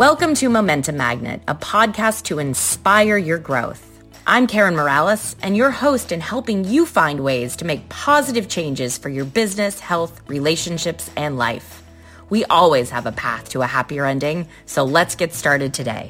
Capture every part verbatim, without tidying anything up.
Welcome to Momentum Magnet, a podcast to inspire your growth. I'm Karen Morales, and your host in helping you find ways to make positive changes for your business, health, relationships, and life. We always have a path to a happier ending, so let's get started today.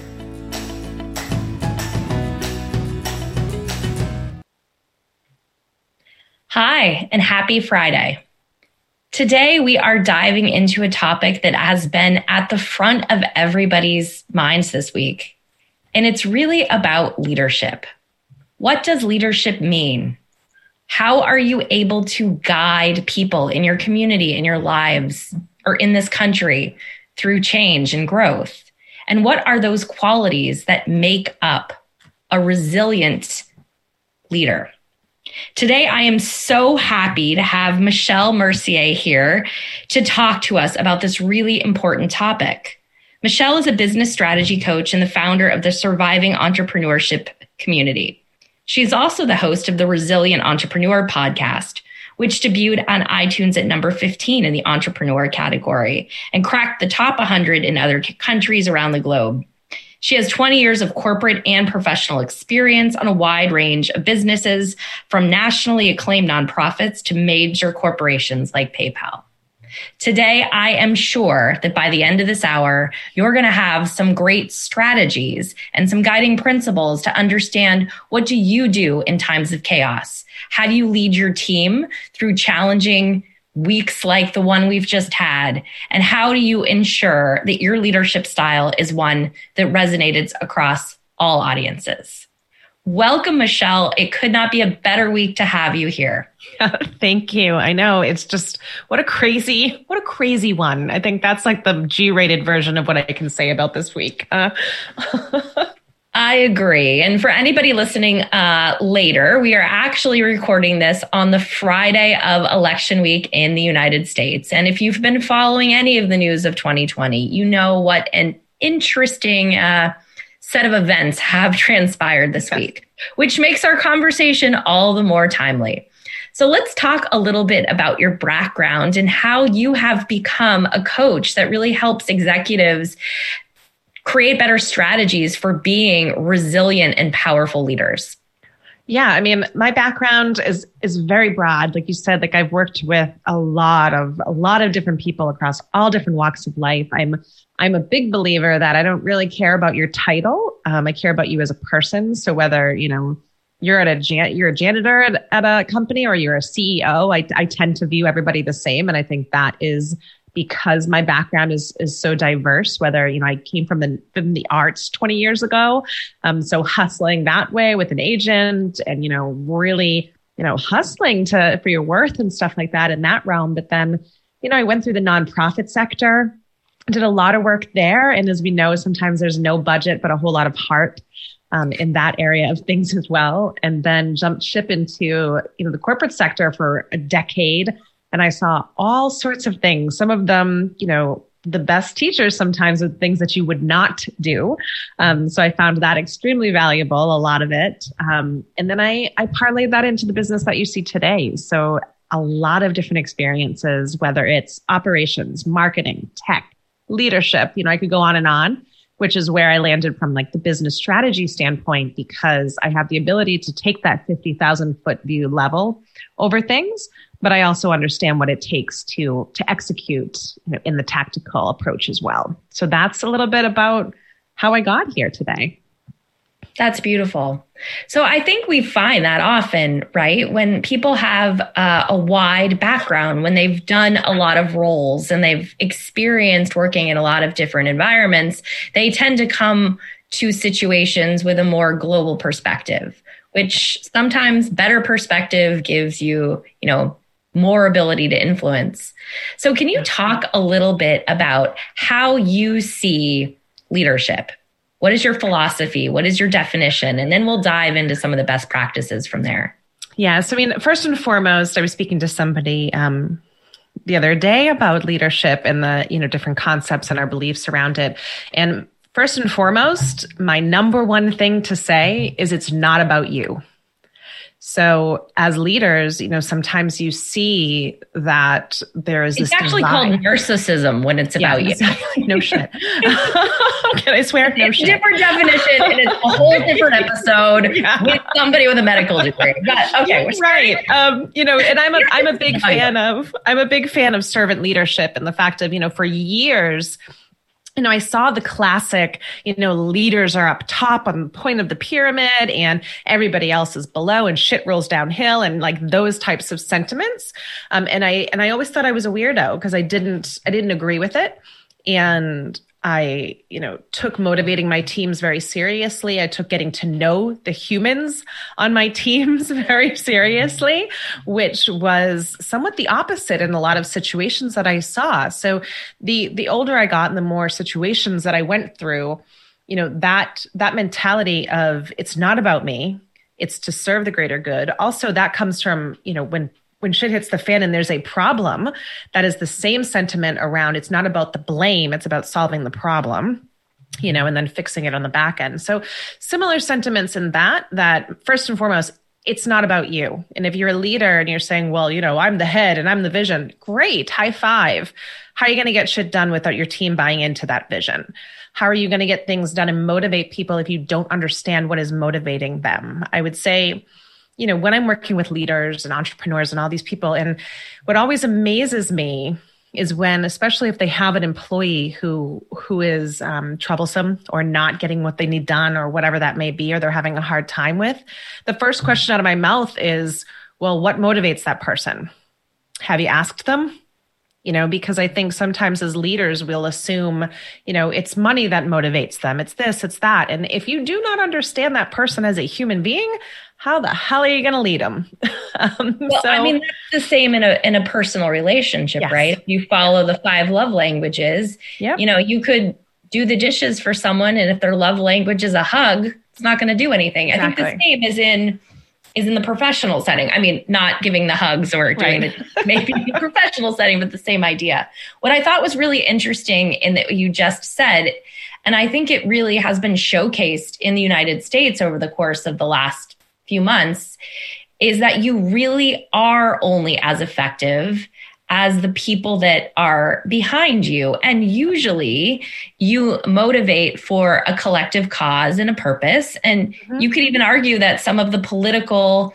Hi, and happy Friday. Today, we are diving into a topic that has been at the front of everybody's minds this week, and it's really about leadership. What does leadership mean? How are you able to guide people in your community, in your lives, or in this country through change and growth? And what are those qualities that make up a resilient leader? Today, I am so happy to have Michelle Mercier here to talk to us about this really important topic. Michelle is a business strategy coach and the founder of the Surviving Entrepreneurship Community. She's also the host of the Resilient Entrepreneur podcast, which debuted on iTunes at number fifteen in the entrepreneur category and cracked the top one hundred in other countries around the globe. She has twenty years of corporate and professional experience on a wide range of businesses, from nationally acclaimed nonprofits to major corporations like PayPal. Today, I am sure that by the end of this hour, you're going to have some great strategies and some guiding principles to understand what do you do in times of chaos? How do you lead your team through challenging weeks like the one we've just had? And how do you ensure that your leadership style is one that resonates across all audiences? Welcome, Michelle. It could not be a better week to have you here. Thank you. I know it's just, what a crazy, what a crazy one. I think that's like the G-rated version of what I can say about this week. Uh, I agree. And for anybody listening uh, later, we are actually recording this on the Friday of election week in the United States. And if you've been following any of the news of twenty twenty, you know what an interesting uh, set of events have transpired this week, which makes our conversation all the more timely. So let's talk a little bit about your background and how you have become a coach that really helps executives create better strategies for being resilient and powerful leaders. Yeah, I mean, my background is is very broad. Like you said, like I've worked with a lot of a lot of different people across all different walks of life. I'm I'm a big believer that I don't really care about your title. Um, I care about you as a person. So whether, you know, you're at a jan- you're a janitor at, at a company or you're a C E O, I I tend to view everybody the same, and I think that is because my background is is so diverse, whether, you know, I came from the from the arts twenty years ago. Um, so hustling that way with an agent and, you know, really, you know, hustling to for your worth and stuff like that in that realm. But then, you know, I went through the nonprofit sector, did a lot of work there. And as we know, sometimes there's no budget, but a whole lot of heart um, in that area of things as well. And then jumped ship into, you know, the corporate sector for a decade. And I saw all sorts of things, some of them, you know, the best teachers sometimes with things that you would not do. Um, so I found that extremely valuable, a lot of it. Um, and then I, I parlayed that into the business that you see today. So a lot of different experiences, whether it's operations, marketing, tech, leadership, you know, I could go on and on, which is where I landed from like the business strategy standpoint, because I have the ability to take that fifty thousand foot view level over things. But I also understand what it takes to to execute, you know, in the tactical approach as well. So that's a little bit about how I got here today. That's beautiful. So I think we find that often, right? When people have uh, a wide background, when they've done a lot of roles and they've experienced working in a lot of different environments, they tend to come to situations with a more global perspective, which sometimes better perspective gives you, you know, more ability to influence. So can you talk a little bit about how you see leadership? What is your philosophy? What is your definition? And then we'll dive into some of the best practices from there. Yeah. So, I mean, first and foremost, I was speaking to somebody um, the other day about leadership and the, you know, different concepts and our beliefs around it. And first and foremost, my number one thing to say is it's not about you. So as leaders, you know, sometimes you see that there is it's this actually divide. called narcissism when it's about yeah, you. No shit. Can I swear? No It's shit. a different definition, and it's a whole different episode Yeah. with somebody with a medical degree. But okay, we're right. Um, you know, and I'm a I'm a big fan of I'm a big fan of servant leadership and the fact of, you know, for years, you know, I saw the classic, you know, leaders are up top on the point of the pyramid and everybody else is below and shit rolls downhill and like those types of sentiments. Um, and I, and I always thought I was a weirdo because I didn't, I didn't agree with it. And I, you know, took motivating my teams very seriously. I took getting to know the humans on my teams very seriously, which was somewhat the opposite in a lot of situations that I saw. So the the older I got and the more situations that I went through, you know, that that mentality of it's not about me, it's to serve the greater good. Also, that comes from, you know, when when shit hits the fan and there's a problem, that is the same sentiment around it's not about the blame, it's about solving the problem, you know, and then fixing it on the back end. So similar sentiments in that, that first and foremost, it's not about you. And if you're a leader and you're saying, well, you know, I'm the head and I'm the vision, great, high five. How are you going to get shit done without your team buying into that vision? How are you going to get things done and motivate people if you don't understand what is motivating them? I would say, you know, when I'm working with leaders and entrepreneurs and all these people, and what always amazes me is when, especially if they have an employee who who is um, troublesome or not getting what they need done or whatever that may be, or they're having a hard time with, the first question out of my mouth is, well, what motivates that person? Have you asked them? You know, because I think sometimes as leaders, we'll assume, you know, it's money that motivates them. It's this, it's that. And if you do not understand that person as a human being, how the hell are you going to lead them? um, well, so, I mean, that's the same in a in a personal relationship, yes. right? If you follow the five love languages, Yep. you know, you could do the dishes for someone, and if their love language is a hug, it's not going to do anything. Exactly. I think the same is in is in the professional setting. I mean, not giving the hugs or doing right. the maybe the professional setting, but the same idea. What I thought was really interesting in that you just said, and I think it really has been showcased in the United States over the course of the last few months, is that you really are only as effective as the people that are behind you. And usually you motivate for a collective cause and a purpose. And mm-hmm. you could even argue that some of the political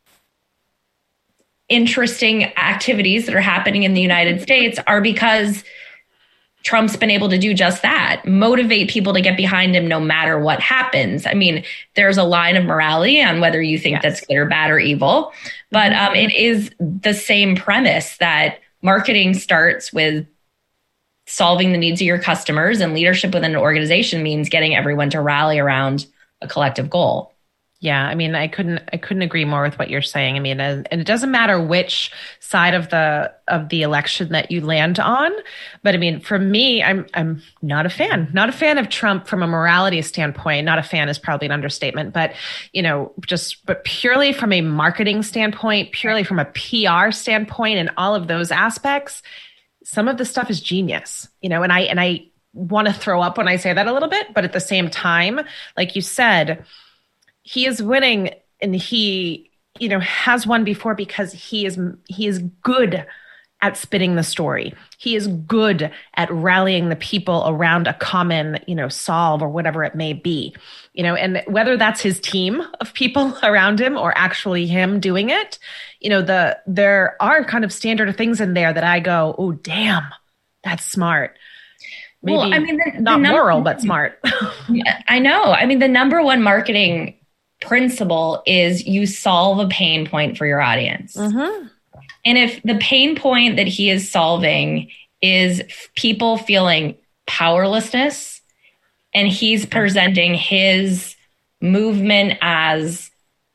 interesting activities that are happening in the United States are because Trump's been able to do just that, motivate people to get behind him no matter what happens. I mean, there's a line of morality on whether you think yes. that's good or bad or evil, but um, it is the same premise that marketing starts with solving the needs of your customers, and leadership within an organization means getting everyone to rally around a collective goal. Yeah, I mean, I couldn't, I couldn't agree more with what you're saying. I mean, and it doesn't matter which side of the of the election that you land on, but I mean, for me, I'm I'm not a fan, not a fan of Trump from a morality standpoint. Not a fan is probably an understatement, but you know, just but purely from a marketing standpoint, purely from a P R standpoint, and all of those aspects, some of the stuff is genius. You know, and I and I want to throw up when I say that a little bit, but at the same time, like you said, he is winning, and he, you know, has won before because he is he is good at spinning the story. He is good at rallying the people around a common, you know, solve or whatever it may be. You know, and whether that's his team of people around him or actually him doing it, you know, the there are kind of standard things in there that I go, oh, damn, that's smart. Maybe well, I mean, the, not the number, moral, but smart. I know. I mean, the number one marketing principle is you solve a pain point for your audience. Mm-hmm. And if the pain point that he is solving is people feeling powerlessness, and he's presenting his movement as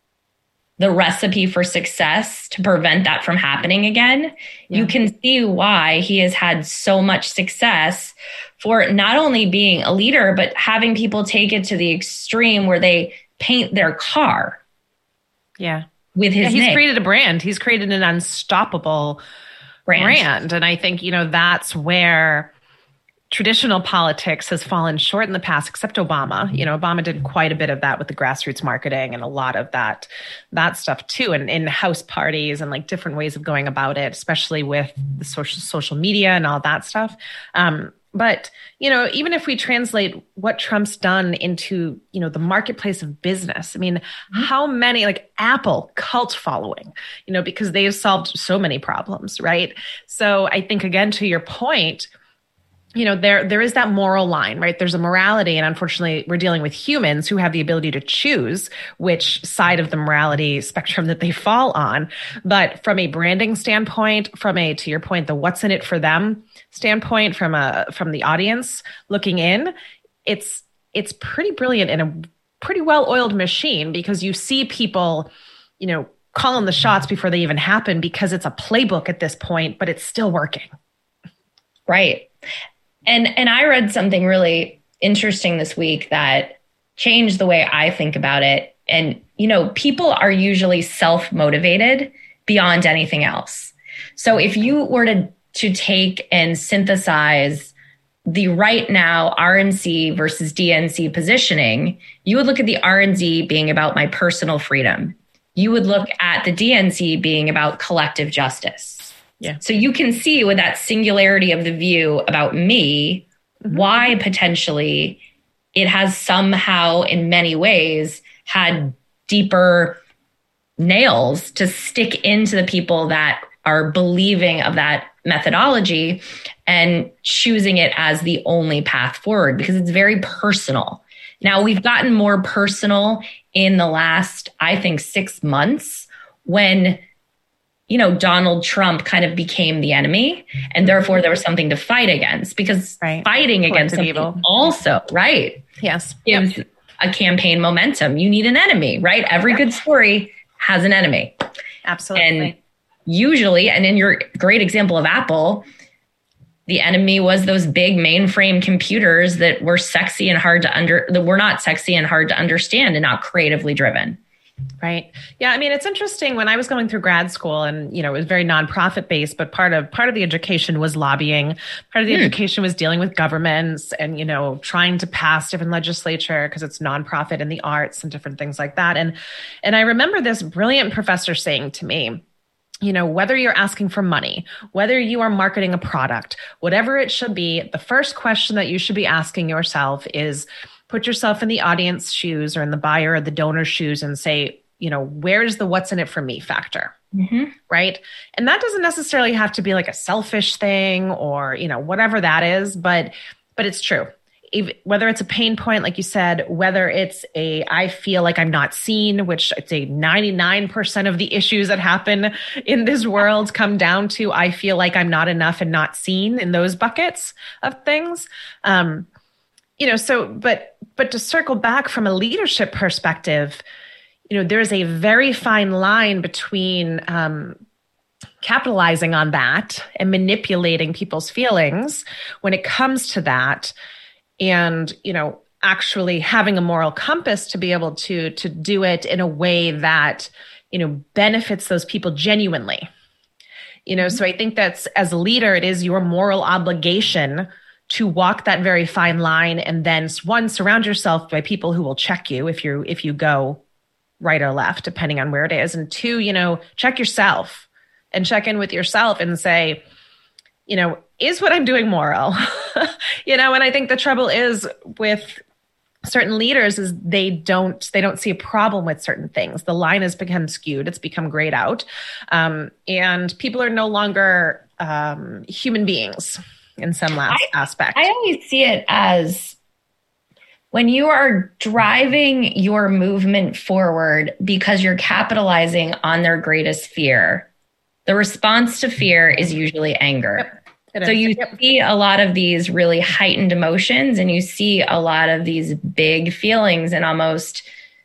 the recipe for success to prevent that from happening again, yeah. you can see why he has had so much success for not only being a leader, but having people take it to the extreme where they paint their car. Yeah. With his yeah, he's name. created a brand. He's created an unstoppable brand. brand. And I think, you know, that's where traditional politics has fallen short in the past, except Obama. You know, Obama did quite a bit of that with the grassroots marketing and a lot of that, that stuff too, and in house parties and like different ways of going about it, especially with the social social media and all that stuff. Um, but, you know, even if we translate what Trump's done into, you know, the marketplace of business, I mean, mm-hmm. how many, like Apple, cult following, you know, because they've solved so many problems, right? So I think, again, to your point, you know, there there is that moral line, right? There's a morality, and unfortunately, we're dealing with humans who have the ability to choose which side of the morality spectrum that they fall on. But from a branding standpoint, from a, to your point, the what's in it for them standpoint, from a from the audience looking in, it's it's pretty brilliant and a pretty well-oiled machine, because you see people, you know, calling the shots before they even happen, because it's a playbook at this point, but it's still working. Right. And and I read something really interesting this week that changed the way I think about it. And, you know, people are usually self-motivated beyond anything else. So if you were to, to take and synthesize the right now R N C versus D N C positioning, you would look at the R N C being about my personal freedom. You would look at the D N C being about collective justice. Yeah. So you can see with that singularity of the view about me, mm-hmm. why potentially it has somehow in many ways had deeper nails to stick into the people that are believing of that methodology and choosing it as the only path forward, because it's very personal. Now, we've gotten more personal in the last, I think, six months when you know, Donald Trump kind of became the enemy, and therefore there was something to fight against, because right. fighting against something evil. also, right? Yes. Gives yep. a campaign momentum. You need an enemy, right? Every yep. good story has an enemy. Absolutely. And usually, and in your great example of Apple, the enemy was those big mainframe computers that were sexy and hard to under, that were not sexy and hard to understand and not creatively driven. Right. Yeah. I mean, it's interesting. When I was going through grad school, and, you know, it was very nonprofit based, but part of part of the education was lobbying. Part of the mm. education was dealing with governments and, you know, trying to pass different legislature because it's nonprofit and the arts and different things like that. And and I remember this brilliant professor saying to me, you know, whether you're asking for money, whether you are marketing a product, whatever it should be, the first question that you should be asking yourself is, put yourself in the audience shoes or in the buyer or the donor shoes and say, you know, where's the what's in it for me factor, mm-hmm. right? And that doesn't necessarily have to be like a selfish thing or, you know, whatever that is, but but it's true. If, whether it's a pain point, like you said, whether it's a, I feel like I'm not seen, which I'd say ninety-nine percent of the issues that happen in this world come down to, I feel like I'm not enough and not seen, in those buckets of things. Um, you know, so, but, but to circle back from a leadership perspective, you know, there's a very fine line between um, capitalizing on that and manipulating people's feelings when it comes to that, and, you know, actually having a moral compass to be able to to do it in a way that, you know, benefits those people genuinely. You know, mm-hmm. so I think that's, as a leader, it is your moral obligation to walk that very fine line, and then, one, surround yourself by people who will check you if you if you go right or left, depending on where it is. And two, you know, check yourself and check in with yourself and say, you know, is what I'm doing moral? You know, and I think the trouble is with certain leaders is they don't they don't see a problem with certain things. The line has become skewed. It's become grayed out. Um, and people are no longer um, human beings in some last I, aspect. I always see it as when you are driving your movement forward because you're capitalizing on their greatest fear, the response to fear is usually anger. Yep, so you yep. see a lot of these really heightened emotions, and you see a lot of these big feelings and almost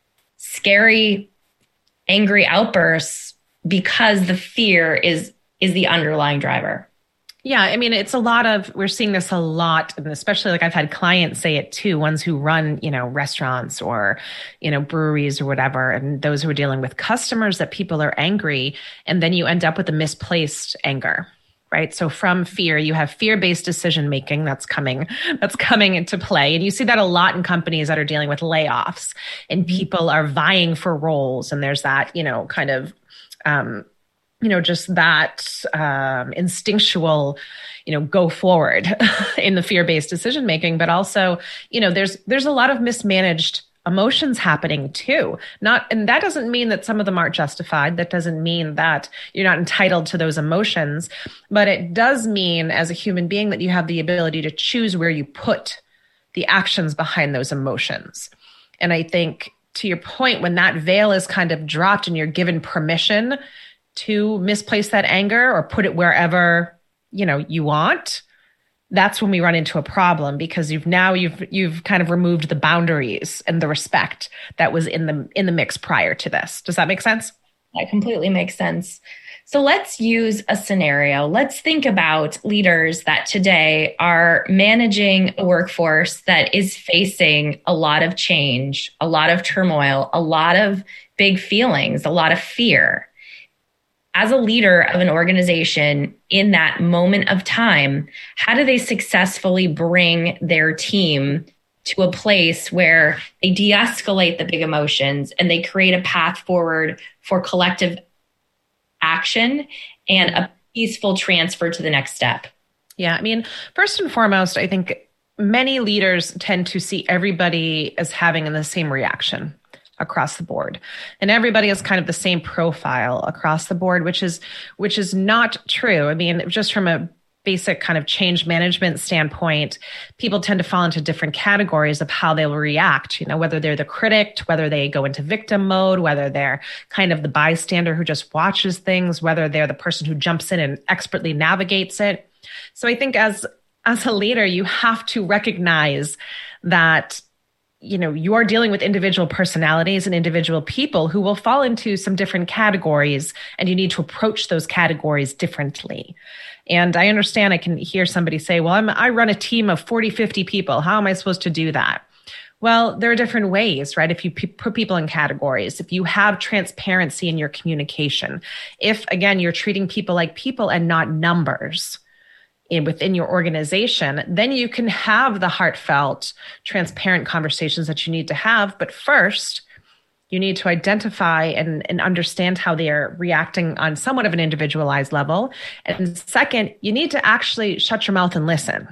scary, angry outbursts because the fear is is the underlying driver. Yeah, I mean, it's a lot of, we're seeing this a lot, and especially like I've had clients say it too, ones who run, you know, restaurants or, you know, breweries or whatever, and those who are dealing with customers, that people are angry, and then you end up with a misplaced anger, right? So from fear, you have fear-based decision making that's coming, that's coming into play. And you see that a lot in companies that are dealing with layoffs, and people are vying for roles. And there's that, you know, kind of, um, you know, just that um, instinctual, you know, go forward in the fear-based decision making. But also, you know, there's there's a lot of mismanaged emotions happening too. Not, and that doesn't mean that some of them aren't justified. That doesn't mean that you're not entitled to those emotions, but it does mean as a human being that you have the ability to choose where you put the actions behind those emotions. And I think to your point, when that veil is kind of dropped and you're given permission to misplace that anger or put it wherever, you know, you want, that's when we run into a problem, because you've now you've you've kind of removed the boundaries and the respect that was in the in the mix prior to this. Does that make sense? That completely makes sense. So let's use a scenario. Let's think about leaders that today are managing a workforce that is facing a lot of change, a lot of turmoil, a lot of big feelings, a lot of fear. As a leader of an organization in that moment of time, how do they successfully bring their team to a place where they de-escalate the big emotions and they create a path forward for collective action and a peaceful transfer to the next step? Yeah, I mean, first and foremost, I think many leaders tend to see everybody as having the same reaction across the board. And everybody has kind of the same profile across the board, which is which is not true. I mean, just from a basic kind of change management standpoint, people tend to fall into different categories of how they will react, you know, whether they're the critic, whether they go into victim mode, whether they're kind of the bystander who just watches things, whether they're the person who jumps in and expertly navigates it. So I think as as a leader, you have to recognize that, you know, you are dealing with individual personalities and individual people who will fall into some different categories, and you need to approach those categories differently. And I understand, I can hear somebody say, well, I'm, I run a team of forty, fifty people. How am I supposed to do that? Well, there are different ways, right? If you p- put people in categories, if you have transparency in your communication, if, again, you're treating people like people and not numbers, in within your organization, then you can have the heartfelt, transparent conversations that you need to have. But first, you need to identify and, and understand how they are reacting on somewhat of an individualized level. And second, you need to actually shut your mouth and listen,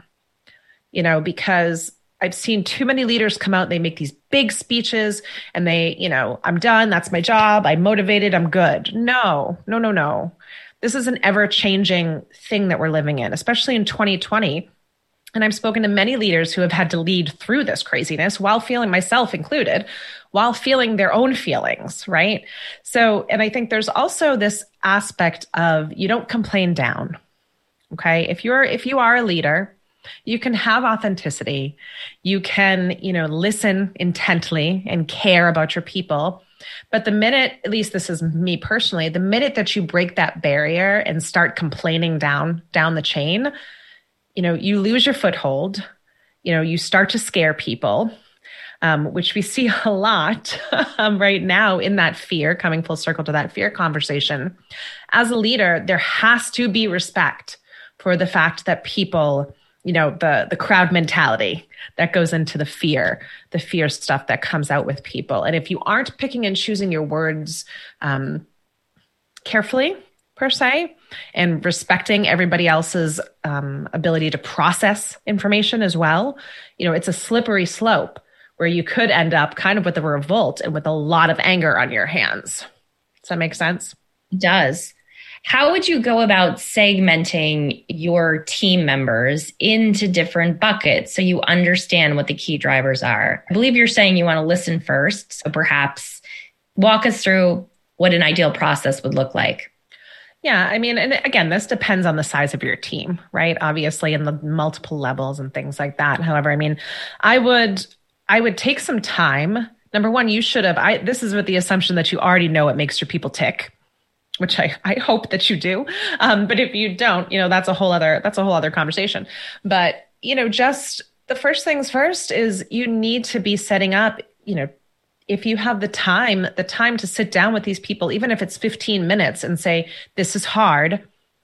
you know, because I've seen too many leaders come out, they make these big speeches and they, you know, I'm done, that's my job, I'm motivated, I'm good. No, no, no, no. This is an ever-changing thing that we're living in, especially in twenty twenty. And I've spoken to many leaders who have had to lead through this craziness while feeling, myself included, while feeling their own feelings, right? So, and I think there's also this aspect of you don't complain down, okay? If you're, if you are a leader, you can have authenticity. You can, you know, listen intently and care about your people. But the minute, at least this is me personally, the minute that you break that barrier and start complaining down, down the chain, you know, you lose your foothold, you know, you start to scare people, um, which we see a lot um, right now in that fear, coming full circle to that fear conversation. As a leader, there has to be respect for the fact that people, you know, the the crowd mentality that goes into the fear, the fear stuff that comes out with people. And if you aren't picking and choosing your words um, carefully, per se, and respecting everybody else's um, ability to process information as well, you know, it's a slippery slope where you could end up kind of with a revolt and with a lot of anger on your hands. Does that make sense? It does. How would you go about segmenting your team members into different buckets so you understand what the key drivers are? I believe you're saying you want to listen first. So perhaps walk us through what an ideal process would look like. Yeah, I mean, and again, this depends on the size of your team, right? Obviously, in the multiple levels and things like that. However, I mean, I would I would take some time. Number one, you should have, I, this is with the assumption that you already know what makes your people tick, which I, I hope that you do. Um, but if you don't, you know, that's a whole other, that's a whole other conversation. But, you know, just the first things first is you need to be setting up, you know, if you have the time, the time to sit down with these people, even if it's fifteen minutes and say, this is hard,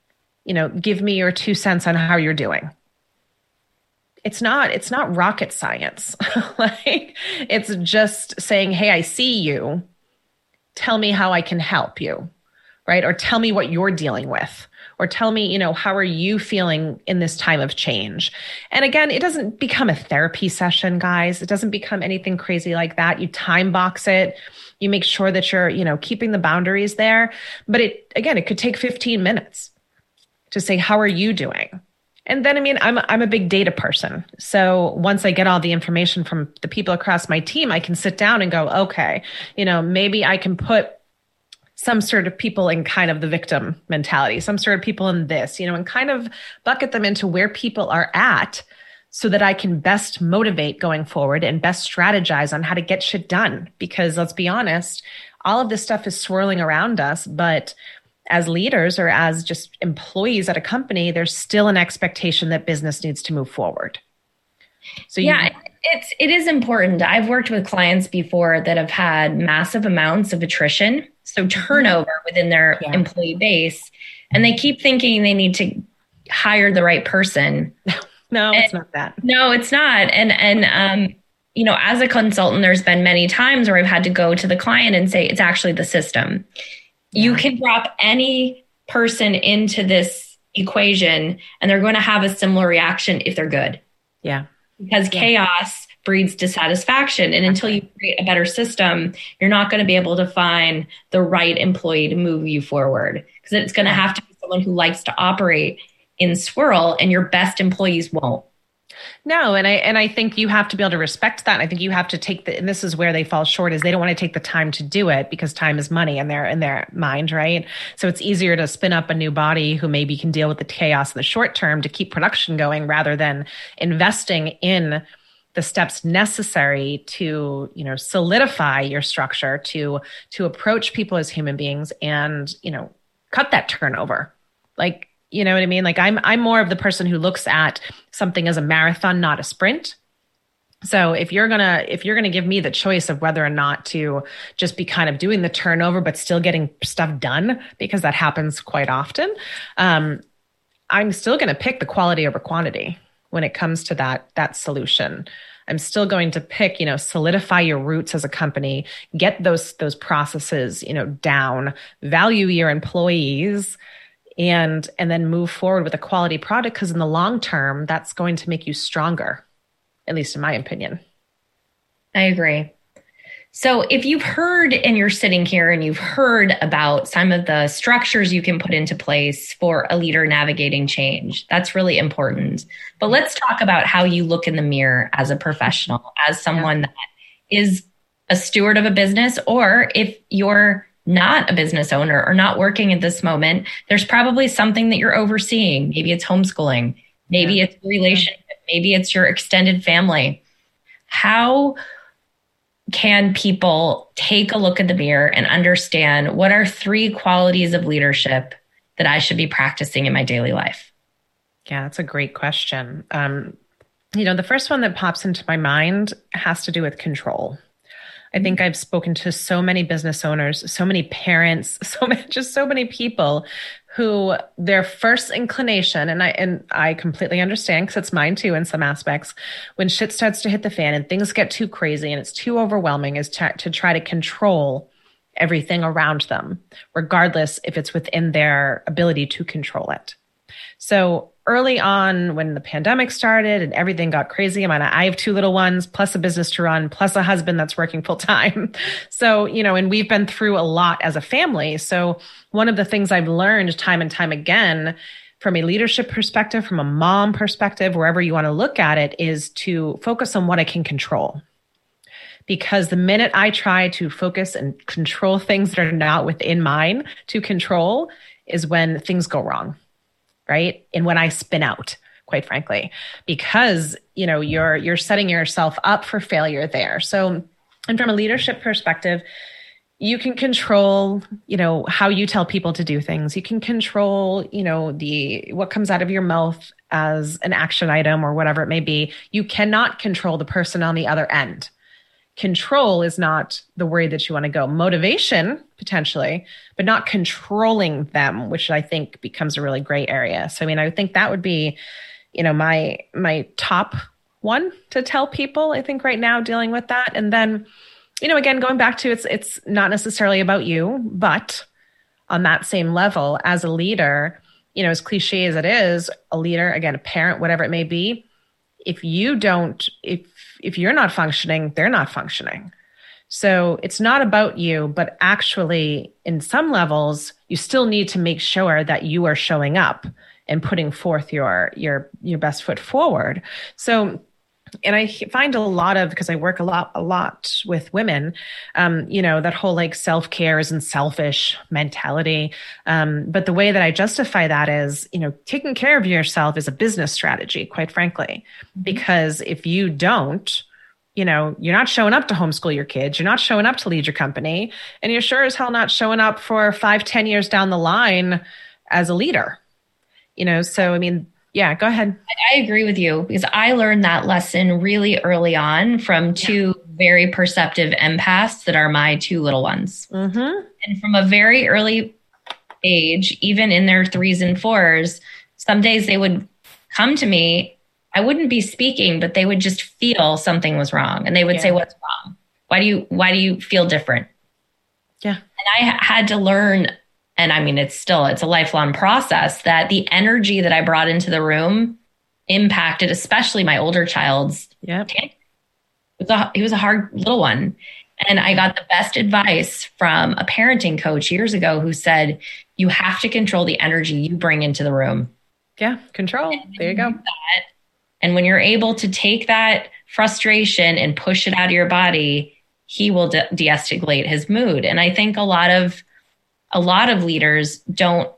you know, give me your two cents on how you're doing. It's not, it's not rocket science. Like, it's just saying, hey, I see you. Tell me how I can help you, right? Or tell me what you're dealing with. Or tell me, you know, how are you feeling in this time of change? And again, it doesn't become a therapy session, guys. It doesn't become anything crazy like that. You time box it. You make sure that you're, you know, keeping the boundaries there. But it, again, it could take fifteen minutes to say, how are you doing? And then, I mean, I'm, I'm a big data person. So once I get all the information from the people across my team, I can sit down and go, okay, you know, maybe I can put some sort of people in kind of the victim mentality, some sort of people in this, you know, and kind of bucket them into where people are at so that I can best motivate going forward and best strategize on how to get shit done. Because let's be honest, all of this stuff is swirling around us, but as leaders or as just employees at a company, there's still an expectation that business needs to move forward. So you, yeah, it's it is important. I've worked with clients before that have had massive amounts of attrition, so turnover within their yeah. employee base, and they keep thinking they need to hire the right person. No, and, it's not that. No, it's not. And and um, you know, as a consultant, there's been many times where I've had to go to the client and say it's actually the system. Yeah. You can drop any person into this equation, and they're going to have a similar reaction if they're good. Yeah. Because yeah. chaos breeds dissatisfaction. And until you create a better system, you're not going to be able to find the right employee to move you forward. Because it's going to have to be someone who likes to operate in swirl, and your best employees won't. No, and I and I think you have to be able to respect that. And I think you have to take the, and this is where they fall short, is they don't want to take the time to do it because time is money in their in their mind, right? So it's easier to spin up a new body who maybe can deal with the chaos in the short term to keep production going rather than investing in the steps necessary to, you know, solidify your structure, to to approach people as human beings and, you know, cut that turnover. Like, you know what I mean? Like I'm, I'm more of the person who looks at something as a marathon, not a sprint. So if you're going to, if you're going to give me the choice of whether or not to just be kind of doing the turnover, but still getting stuff done, because that happens quite often, um, I'm still going to pick the quality over quantity when it comes to that, that solution. I'm still going to pick, you know, solidify your roots as a company, get those, those processes, you know, down, value your employees, and and then move forward with a quality product, because in the long term, that's going to make you stronger, at least in my opinion. I agree. So if you've heard and you're sitting here and you've heard about some of the structures you can put into place for a leader navigating change, that's really important. But let's talk about how you look in the mirror as a professional, as someone yeah. that is a steward of a business, or if you're not a business owner or not working at this moment, there's probably something that you're overseeing. Maybe it's homeschooling. Maybe yeah. it's a relationship. Maybe it's your extended family. How can people take a look at the mirror and understand what are three qualities of leadership that I should be practicing in my daily life? Yeah, that's a great question. Um, you know, the first one that pops into my mind has to do with control. I think I've spoken to so many business owners, so many parents, so many, just so many people who their first inclination, and I and I completely understand because it's mine too in some aspects, when shit starts to hit the fan and things get too crazy and it's too overwhelming, is to, to try to control everything around them, regardless if it's within their ability to control it. So early on, when the pandemic started and everything got crazy, I mean, I have two little ones, plus a business to run, plus a husband that's working full time. So, you know, and we've been through a lot as a family. So one of the things I've learned time and time again, from a leadership perspective, from a mom perspective, wherever you want to look at it, is to focus on what I can control. Because the minute I try to focus and control things that are not within mine to control is when things go wrong. Right? And when I spin out, quite frankly, because, you know, you're, you're setting yourself up for failure there. So, and from a leadership perspective, you can control, you know, how you tell people to do things. You can control, you know, the, what comes out of your mouth as an action item or whatever it may be. You cannot control the person on the other end. control is not the way that you want to go. Motivation, potentially, but not controlling them, which I think becomes a really gray area. So, I mean, I think that would be, you know, my, my top one to tell people, I think right now dealing with that. And then, you know, again, going back to it's, it's not necessarily about you, but on that same level as a leader, you know, as cliche as it is, a leader, again, a parent, whatever it may be, if you don't, if, if you're not functioning, they're not functioning. So it's not about you, but actually in some levels, you still need to make sure that you are showing up and putting forth your, your, your best foot forward. So, and I find a lot of, because I work a lot, a lot with women, um, you know, that whole like self-care isn't selfish mentality. Um, but the way that I justify that is, you know, taking care of yourself is a business strategy, quite frankly, because if you don't, you know, you're not showing up to homeschool your kids, you're not showing up to lead your company, and you're sure as hell not showing up for five, ten years down the line as a leader, you know? So, I mean, yeah, go ahead. I agree with you because I learned that lesson really early on from two yeah. very perceptive empaths that are my two little ones. Mm-hmm. And from a very early age, even in their threes and fours, some days they would come to me. I wouldn't be speaking, but they would just feel something was wrong. And they would yeah. say, what's wrong? Why do you, why do you feel different? Yeah. And I had to learn, and I mean, it's still, it's a lifelong process, that the energy that I brought into the room impacted, especially my older child's. Yeah. He was a, he was a hard little one. And I got the best advice from a parenting coach years ago who said, you have to control the energy you bring into the room. Yeah. Control. There you go. That, and when you're able to take that frustration and push it out of your body, he will de- de-escalate his mood. And I think a lot of A lot of leaders don't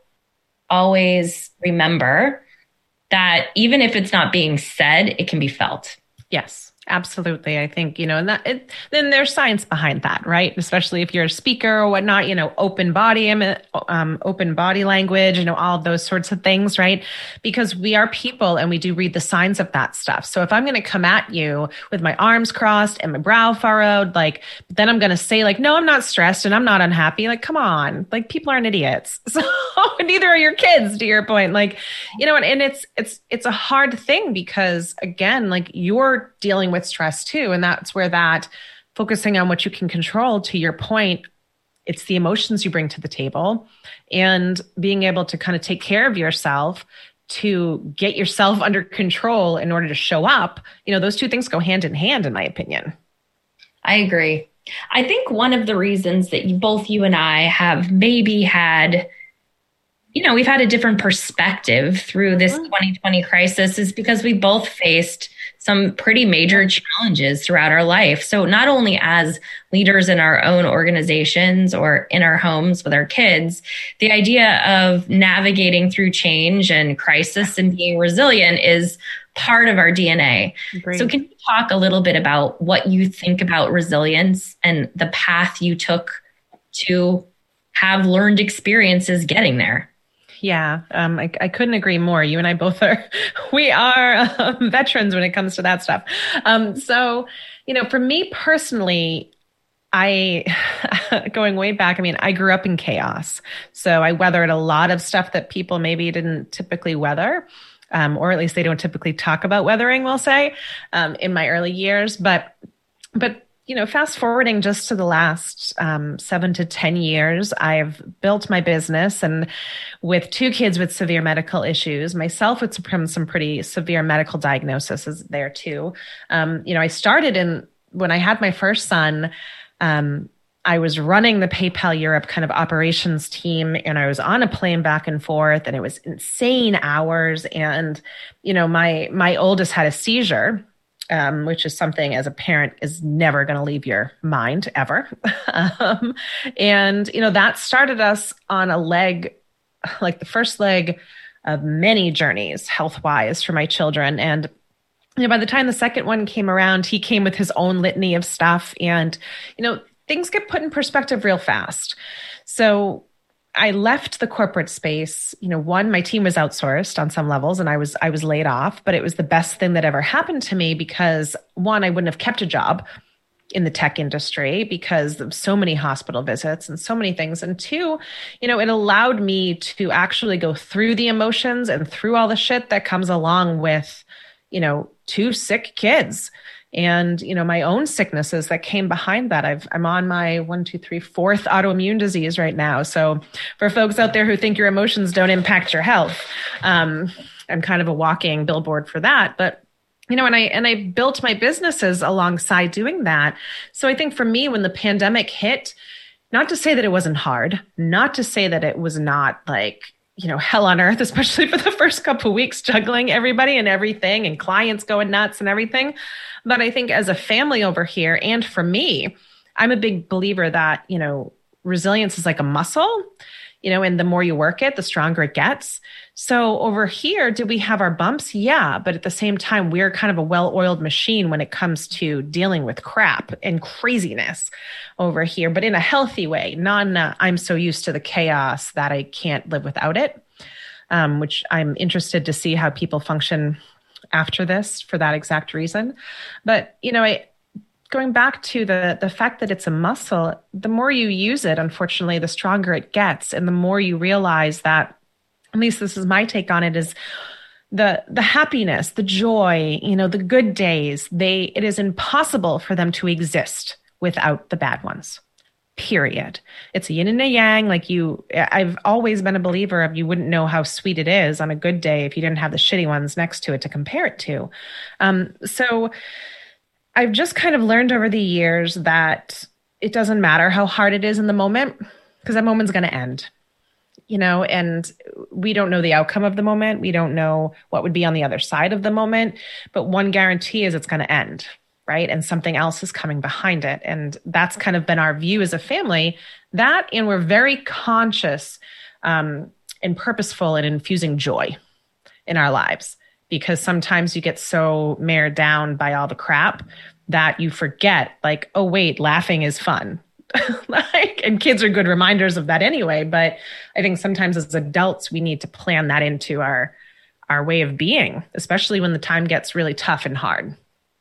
always remember that even if it's not being said, it can be felt. Yes, absolutely. I think, you know, and that it, then there's science behind that, right? Especially if you're a speaker or whatnot, you know, open body, um, open body language, you know, all of those sorts of things, right? Because we are people and we do read the signs of that stuff. So if I'm going to come at you with my arms crossed and my brow furrowed, like, then I'm going to say like, no, I'm not stressed and I'm not unhappy. Like, come on, like people aren't idiots. So neither are your kids, to your point. Like, you know, and, and it's, it's, it's a hard thing because again, like you're dealing with stress too. And that's where that focusing on what you can control, to your point, it's the emotions you bring to the table and being able to kind of take care of yourself to get yourself under control in order to show up. You know, those two things go hand in hand, in my opinion. I agree. I think one of the reasons that you, both you and I have maybe had, you know, we've had a different perspective through this twenty twenty crisis is because we both faced some pretty major challenges throughout our life. So not only as leaders in our own organizations or in our homes with our kids, the idea of navigating through change and crisis and being resilient is part of our D N A. Great. So can you talk a little bit about what you think about resilience and the path you took to have learned experiences getting there? Yeah, um, I, I couldn't agree more. You and I both are, we are um, veterans when it comes to that stuff. Um, so, you know, for me personally, I, going way back, I mean, I grew up in chaos. So I weathered a lot of stuff that people maybe didn't typically weather, um, or at least they don't typically talk about weathering, we'll say, um, in my early years. But, but you know, fast forwarding just to the last um, seven to ten years, I've built my business, and with two kids with severe medical issues, myself with some, some pretty severe medical diagnoses there too. Um, you know, I started in when I had my first son. Um, I was running the PayPal Europe kind of operations team, and I was on a plane back and forth, and it was insane hours. And you know, my my oldest had a seizure. Um, which is something as a parent is never going to leave your mind ever. um, and, you know, that started us on a leg, like the first leg of many journeys health wise for my children. And, you know, by the time the second one came around, he came with his own litany of stuff. And, you know, things get put in perspective real fast. So I left the corporate space. You know, one, my team was outsourced on some levels and I was, I was laid off, but it was the best thing that ever happened to me because one, I wouldn't have kept a job in the tech industry because of so many hospital visits and so many things. And two, you know, it allowed me to actually go through the emotions and through all the shit that comes along with, you know, two sick kids and, you know, my own sicknesses that came behind that. I've, I'm on my one, two, three, fourth autoimmune disease right now. So for folks out there who think your emotions don't impact your health, um, I'm kind of a walking billboard for that. But you know, and I and I built my businesses alongside doing that. So I think for me, when the pandemic hit, not to say that it wasn't hard, not to say that it was not like, you know, hell on earth, especially for the first couple of weeks, juggling everybody and everything and clients going nuts and everything. But I think as a family over here, and for me, I'm a big believer that, you know, resilience is like a muscle, you know, and the more you work it, the stronger it gets. So over here, did we have our bumps? Yeah. But at the same time, we're kind of a well-oiled machine when it comes to dealing with crap and craziness over here, but in a healthy way, not in a, I'm so used to the chaos that I can't live without it, um, which I'm interested to see how people function after this for that exact reason. But, you know, I, going back to the the fact that it's a muscle, the more you use it, unfortunately, the stronger it gets. And the more you realize that, at least this is my take on it, is the the happiness, the joy, you know, the good days, they it is impossible for them to exist without the bad ones. Period. It's a yin and a yang. Like you, I've always been a believer of you wouldn't know how sweet it is on a good day if you didn't have the shitty ones next to it to compare it to. Um, so I've just kind of learned over the years that it doesn't matter how hard it is in the moment, because that moment's going to end, you know, and we don't know the outcome of the moment. We don't know what would be on the other side of the moment, but one guarantee is it's going to end, right? And something else is coming behind it. And that's kind of been our view as a family, that, and we're very conscious um, and purposeful in infusing joy in our lives. Because sometimes you get so mired down by all the crap that you forget, like, oh, wait, laughing is fun. Like, and kids are good reminders of that anyway. But I think sometimes as adults, we need to plan that into our, our way of being, especially when the time gets really tough and hard.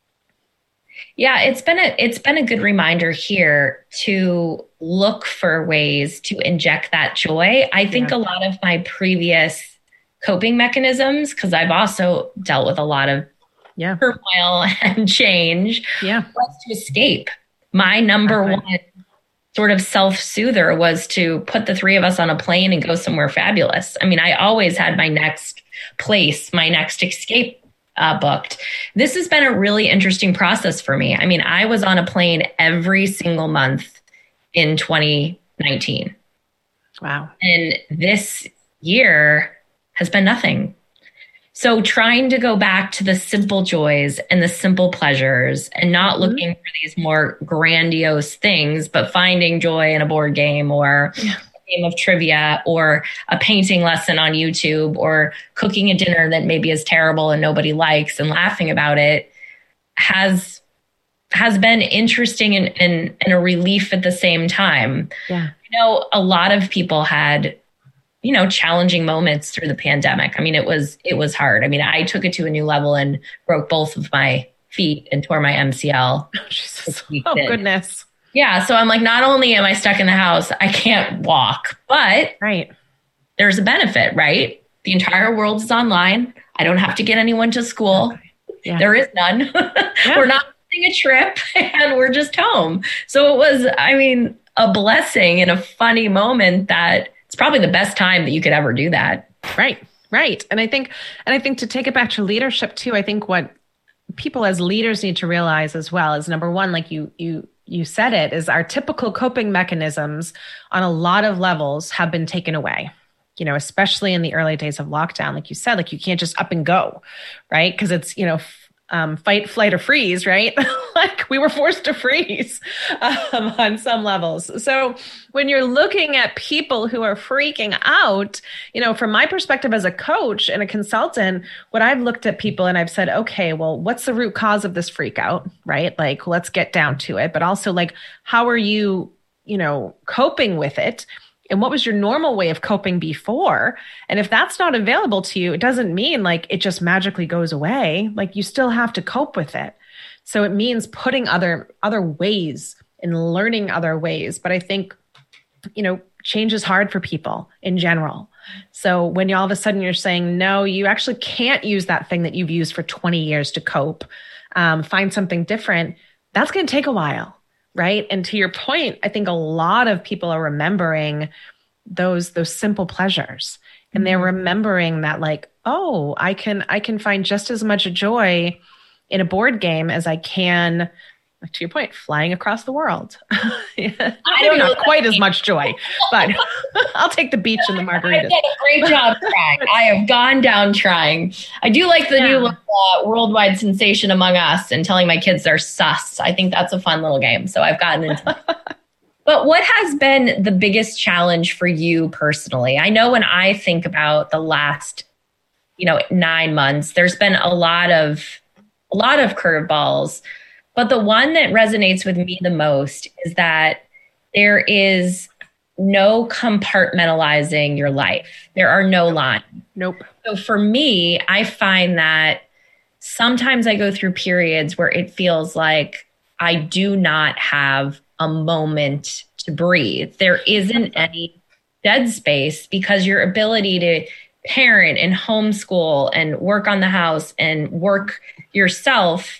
Yeah, it's been a it's been a good reminder here to look for ways to inject that joy. I think yeah. a lot of my previous coping mechanisms, because I've also dealt with a lot of yeah. turmoil and change, yeah. was to escape. My number okay. one sort of self-soother was to put the three of us on a plane and go somewhere fabulous. I mean, I always had my next place, my next escape uh, booked. This has been a really interesting process for me. I mean, I was on a plane every single month in twenty nineteen. Wow. And this year has been nothing. So trying to go back to the simple joys and the simple pleasures and not mm-hmm. looking for these more grandiose things, but finding joy in a board game or yeah. a game of trivia or a painting lesson on YouTube or cooking a dinner that maybe is terrible and nobody likes and laughing about it has has been interesting and, and, and a relief at the same time. Yeah. You know, a lot of people had you know, challenging moments through the pandemic. I mean, it was, it was hard. I mean, I took it to a new level and broke both of my feet and tore my M C L. Oh, Jesus. Oh, goodness. Yeah. So I'm like, not only am I stuck in the house, I can't walk, but right. there's a benefit, right? The entire world is online. I don't have to get anyone to school. Yeah. There is none. Yeah. We're not missing a trip and we're just home. So it was, I mean, a blessing and a funny moment that it's probably the best time that you could ever do that. Right. Right. And I think, and I think to take it back to leadership too, I think what people as leaders need to realize as well is number one, like you, you, you said it, is our typical coping mechanisms on a lot of levels have been taken away, you know, especially in the early days of lockdown. Like you said, like you can't just up and go, right? Because it's, you know, f- um, fight, flight, or freeze, right? Like we were forced to freeze um, on some levels. So when you're looking at people who are freaking out, you know, from my perspective as a coach and a consultant, what I've looked at people and I've said, okay, well, what's the root cause of this freak out, right? Like, let's get down to it. But also like, how are you, you know, coping with it? And what was your normal way of coping before? And if that's not available to you, it doesn't mean like it just magically goes away. Like you still have to cope with it. So it means putting other, other ways and learning other ways. But I think, you know, change is hard for people in general. So when you all of a sudden you're saying, no, you actually can't use that thing that you've used for twenty years to cope, um, find something different, that's going to take a while, right? And to your point, I think a lot of people are remembering those, those simple pleasures. And they're remembering that like, oh, I can, I can find just as much joy in a board game as I can, to your point, flying across the world. Yeah. I don't know, not quite as much joy, but I'll take the beach and the margaritas. I did a great job trying. I have gone down trying. I do like the yeah. new uh, worldwide sensation Among Us and telling my kids they're sus. I think that's a fun little game. So I've gotten into that. But what has been the biggest challenge for you personally? I know when I think about the last, you know, nine months, there's been a lot of, a lot of curveballs. But the one that resonates with me the most is that there is no compartmentalizing your life. There are no lines. Nope. So for me, I find that sometimes I go through periods where it feels like I do not have a moment to breathe. There isn't any dead space because your ability to parent and homeschool and work on the house and work yourself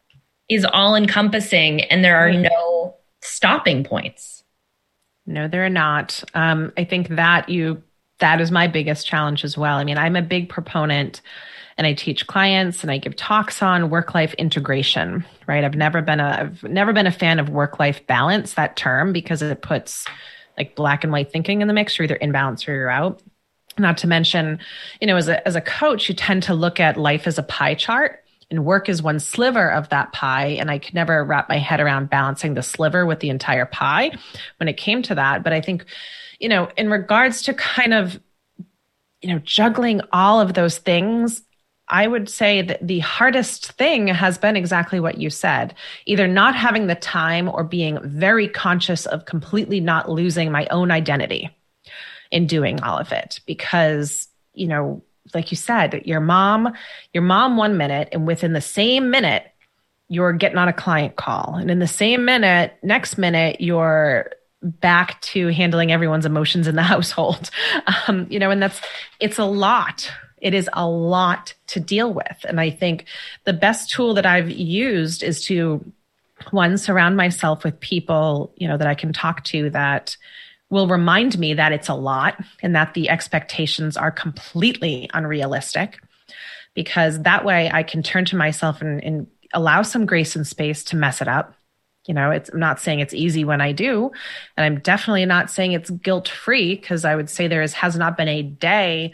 is all encompassing and there are no stopping points. No, there are not. Um, I think that you, that is my biggest challenge as well. I mean, I'm a big proponent and I teach clients and I give talks on work-life integration, right? I've never been a, I've never been a fan of work-life balance, that term, because it puts like black and white thinking in the mix. You're either in balance or you're out. Not to mention, you know, as a, as a coach, you tend to look at life as a pie chart. And work is one sliver of that pie. And I could never wrap my head around balancing the sliver with the entire pie when it came to that. But I think, you know, in regards to kind of, you know, juggling all of those things, I would say that the hardest thing has been exactly what you said, either not having the time or being very conscious of completely not losing my own identity in doing all of it. Because, you know, like you said, your mom, your mom one minute, and within the same minute, you're getting on a client call. And in the same minute, next minute, you're back to handling everyone's emotions in the household. Um, you know, and that's, it's a lot. It is a lot to deal with. And I think the best tool that I've used is to, one, surround myself with people, you know, that I can talk to that will remind me that it's a lot and that the expectations are completely unrealistic, because that way I can turn to myself and, and allow some grace and space to mess it up. You know, it's, I'm not saying it's easy when I do, and I'm definitely not saying it's guilt-free, because I would say there is, has not been a day,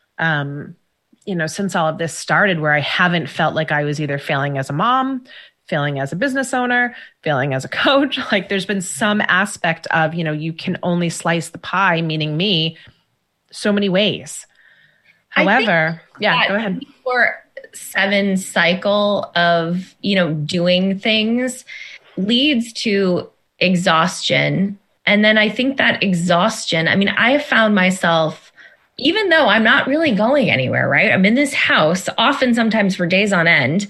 um, you know, since all of this started where I haven't felt like I was either failing as a mom, failing as a business owner, failing as a coach. Like there's been some aspect of, you know, you can only slice the pie, meaning me, so many ways. However, yeah, go ahead. For seven cycle of, you know, doing things leads to exhaustion. And then I think that exhaustion, I mean, I have found myself, even though I'm not really going anywhere, right? I'm in this house, often sometimes for days on end.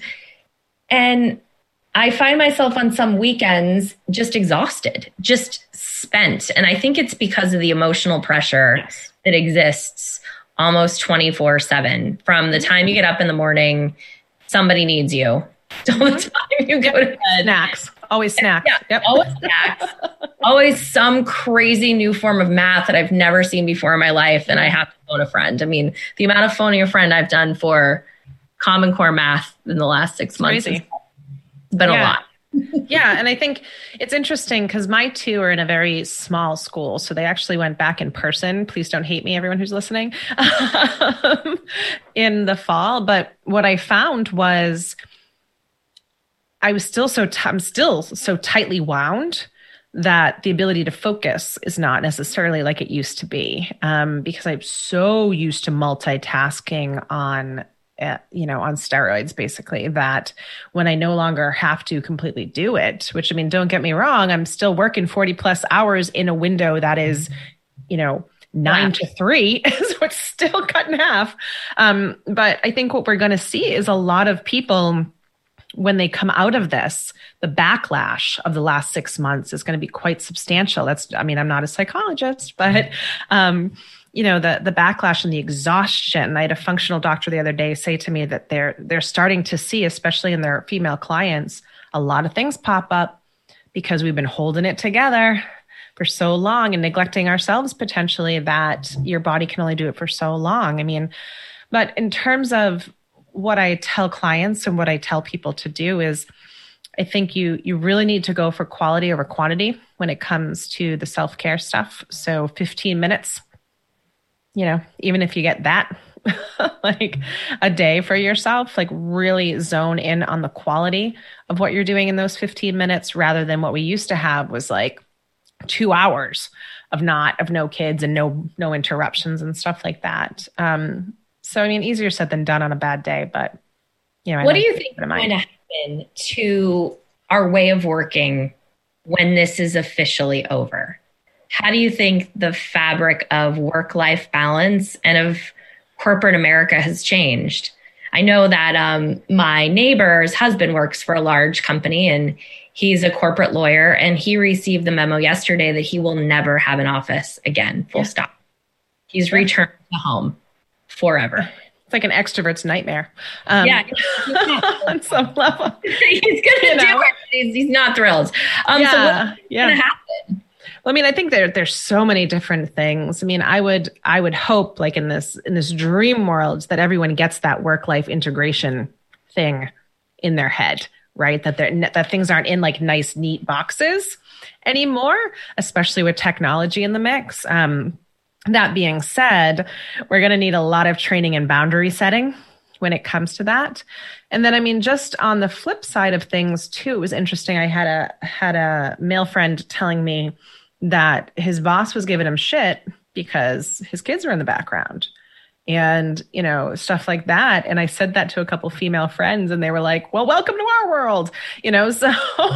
And I find myself on some weekends just exhausted, just spent. And I think it's because of the emotional pressure yes. that exists almost twenty-four seven. From the time you get up in the morning, somebody needs you. Till the time you go to bed. Snacks. Always snacks. Yeah, yep. Always snacks. Always some crazy new form of math that I've never seen before in my life. And I have to phone a friend. I mean, the amount of phoning a friend I've done for Common Core math in the last six months has been yeah. a lot. Yeah. And I think it's interesting because my two are in a very small school. So they actually went back in person. Please don't hate me, everyone who's listening, in the fall. But what I found was I was still so, t- I'm still so tightly wound that the ability to focus is not necessarily like it used to be, um, because I'm so used to multitasking on Uh, you know, on steroids, basically, that when I no longer have to completely do it, which I mean, don't get me wrong, I'm still working forty plus hours in a window that is, you know, nine wow. to three. So it's still cut in half. Um, but I think what we're going to see is a lot of people when they come out of this, the backlash of the last six months is going to be quite substantial. That's, I mean, I'm not a psychologist, but, um, you know, the, the backlash and the exhaustion. I had a functional doctor the other day say to me that they're, they're starting to see, especially in their female clients, a lot of things pop up because we've been holding it together for so long and neglecting ourselves potentially, that your body can only do it for so long. I mean, but in terms of what I tell clients and what I tell people to do is, I think you you really need to go for quality over quantity when it comes to the self-care stuff. So fifteen minutes, you know, even if you get that like a day for yourself, like really zone in on the quality of what you're doing in those fifteen minutes, rather than what we used to have was like two hours of not, of no kids and no, no interruptions and stuff like that. Um, so, I mean, easier said than done on a bad day, but you know, what do you think is going to happen to our way of working when this is officially over? How do you think the fabric of work-life balance and of corporate America has changed? I know that um, my neighbor's husband works for a large company and he's a corporate lawyer, and he received the memo yesterday that he will never have an office again, full yeah. stop. He's yeah. returned to home forever. It's like an extrovert's nightmare. Um, yeah. on some level. He's going to do know? it. He's, he's not thrilled. Um, yeah. So what's yeah. going to happen? Well, I mean, I think there there's so many different things. I mean, I would I would hope, like in this in this dream world, that everyone gets that work-life integration thing in their head, right? That they're that things aren't in like nice, neat boxes anymore, especially with technology in the mix. Um, that being said, we're going to need a lot of training and boundary setting when it comes to that. And then, I mean, just on the flip side of things too, it was interesting. I had a had a male friend telling me that his boss was giving him shit because his kids were in the background and, you know, stuff like that. And I said that to a couple female friends and they were like, well, welcome to our world, you know, so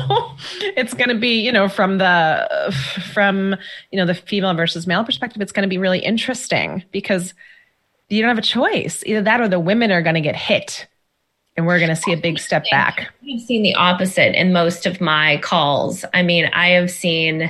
it's going to be, you know, from the, from, you know, the female versus male perspective, it's going to be really interesting because you don't have a choice. Either that or the women are going to get hit and we're going to see a big step back. I've seen the opposite in most of my calls. I mean, I have seen,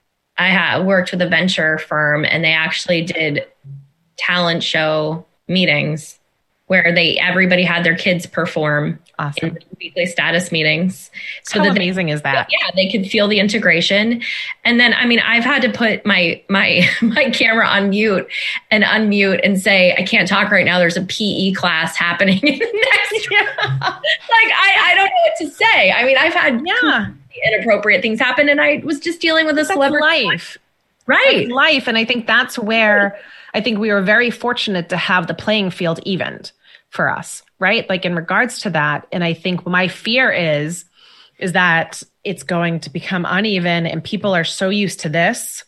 I have worked with a venture firm and they actually did talent show meetings where they everybody had their kids perform awesome. in weekly status meetings. So how that amazing they, is that? Yeah, they could feel the integration. And then, I mean, I've had to put my my my camera on mute and unmute and say, I can't talk right now. There's a P E class happening in the next room. Like, I, I don't know what to say. I mean, I've had yeah. inappropriate things happen and I was just dealing with a celebrity life. Right. That's life. And I think that's where I think we were very fortunate to have the playing field evened for us, right? Like in regards to that. And I think my fear is, is that it's going to become uneven and people are so used to this